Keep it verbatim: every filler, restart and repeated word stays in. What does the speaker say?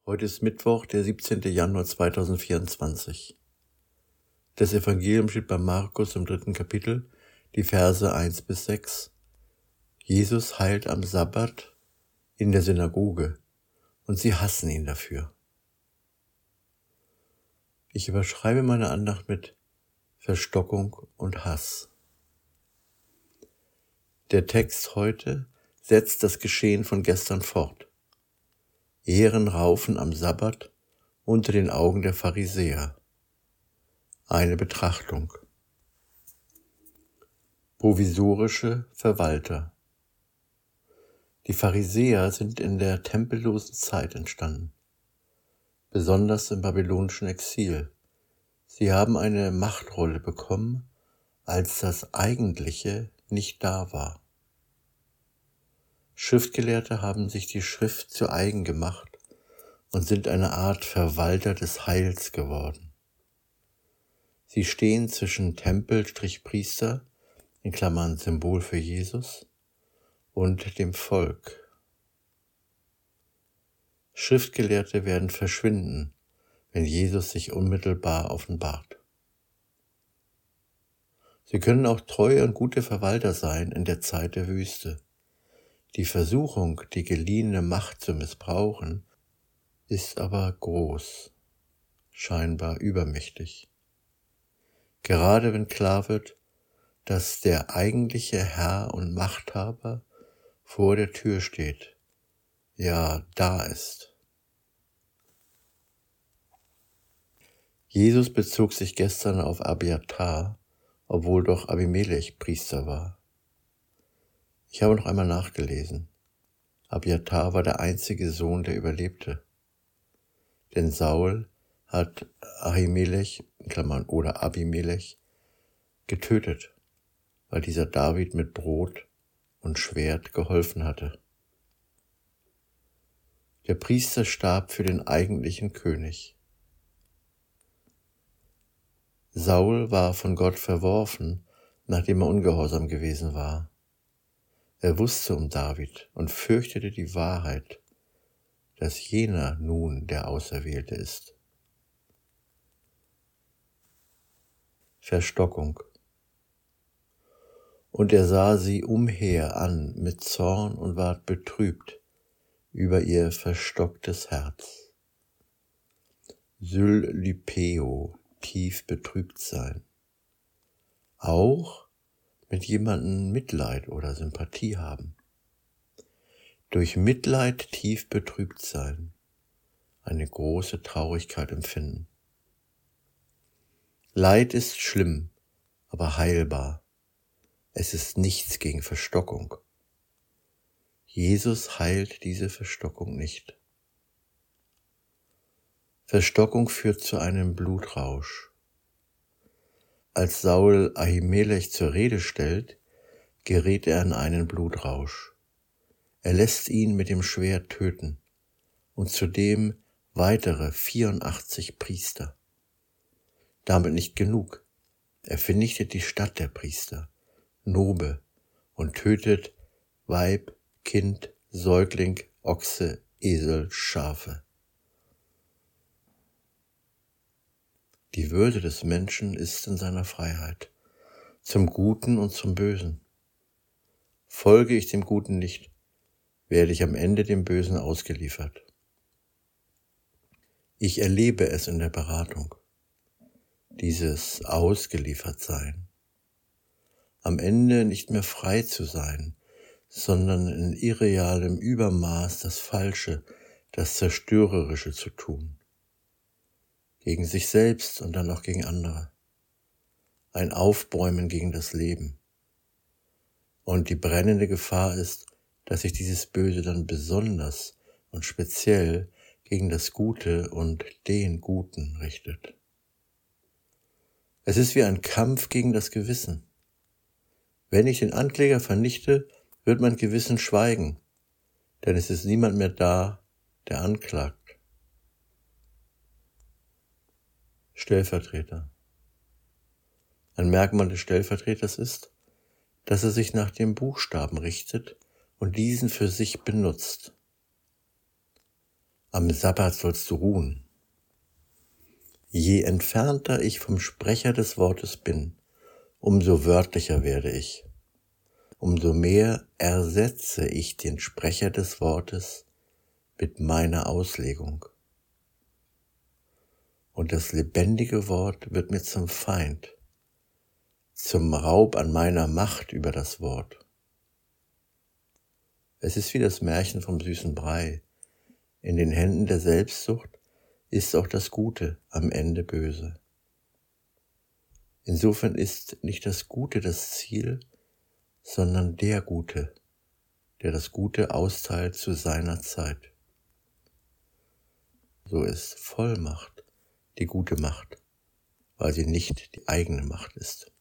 Heute ist Mittwoch, der siebzehnten Januar zweitausendvierundzwanzig. Das Evangelium steht bei Markus im dritten Kapitel, die Verse eins bis sechs. Jesus heilt am Sabbat in der Synagoge und sie hassen ihn dafür. Ich überschreibe meine Andacht mit Verstockung und Hass. Der Text heute setzt das Geschehen von gestern fort. Ehren raufen am Sabbat unter den Augen der Pharisäer. Eine Betrachtung. Provisorische Verwalter. Die Pharisäer sind in der tempellosen Zeit entstanden, besonders im babylonischen Exil. Sie haben eine Machtrolle bekommen, als das Eigentliche nicht da war. Schriftgelehrte haben sich die Schrift zu eigen gemacht und sind eine Art Verwalter des Heils geworden. Sie stehen zwischen Tempel-Priester, in Klammern Symbol für Jesus, und dem Volk. Schriftgelehrte werden verschwinden, wenn Jesus sich unmittelbar offenbart. Sie können auch treue und gute Verwalter sein in der Zeit der Wüste. Die Versuchung, die geliehene Macht zu missbrauchen, ist aber groß, scheinbar übermächtig. Gerade wenn klar wird, dass der eigentliche Herr und Machthaber vor der Tür steht, ja, da ist. Jesus bezog sich gestern auf Abiathar, obwohl doch Abimelech Priester war. Ich habe noch einmal nachgelesen. Abiathar war der einzige Sohn, der überlebte. Denn Saul hat Ahimelech, in Klammern oder Abimelech, getötet, weil dieser David mit Brot und Schwert geholfen hatte. Der Priester starb für den eigentlichen König. Saul war von Gott verworfen, nachdem er ungehorsam gewesen war. Er wusste um David und fürchtete die Wahrheit, dass jener nun der Auserwählte ist. Verstockung. Und er sah sie umher an mit Zorn und ward betrübt über ihr verstocktes Herz. Syllypeo, tief betrübt sein. Auch mit jemandem Mitleid oder Sympathie haben. Durch Mitleid tief betrübt sein, eine große Traurigkeit empfinden. Leid ist schlimm, aber heilbar. Es ist nichts gegen Verstockung. Jesus heilt diese Verstockung nicht. Verstockung führt zu einem Blutrausch. Als Saul Ahimelech zur Rede stellt, gerät er in einen Blutrausch. Er lässt ihn mit dem Schwert töten und zudem weitere vierundachtzig Priester. Damit nicht genug. Er vernichtet die Stadt der Priester, Nobe, und tötet Weib, Kind, Säugling, Ochse, Esel, Schafe. Die Würde des Menschen ist in seiner Freiheit, zum Guten und zum Bösen. Folge ich dem Guten nicht, werde ich am Ende dem Bösen ausgeliefert. Ich erlebe es in der Beratung, dieses Ausgeliefertsein. Am Ende nicht mehr frei zu sein, sondern in irrealem Übermaß das Falsche, das Zerstörerische zu tun. Gegen sich selbst und dann auch gegen andere. Ein Aufbäumen gegen das Leben. Und die brennende Gefahr ist, dass sich dieses Böse dann besonders und speziell gegen das Gute und den Guten richtet. Es ist wie ein Kampf gegen das Gewissen. Wenn ich den Ankläger vernichte, wird mein Gewissen schweigen, denn es ist niemand mehr da, der anklagt. Stellvertreter. Ein Merkmal des Stellvertreters ist, dass er sich nach dem Buchstaben richtet und diesen für sich benutzt. Am Sabbat sollst du ruhen. Je entfernter ich vom Sprecher des Wortes bin, umso wörtlicher werde ich. Umso mehr ersetze ich den Sprecher des Wortes mit meiner Auslegung. Und das lebendige Wort wird mir zum Feind, zum Raub an meiner Macht über das Wort. Es ist wie das Märchen vom süßen Brei. In den Händen der Selbstsucht ist auch das Gute am Ende böse. Insofern ist nicht das Gute das Ziel, sondern der Gute, der das Gute austeilt zu seiner Zeit. So ist Vollmacht die gute Macht, weil sie nicht die eigene Macht ist.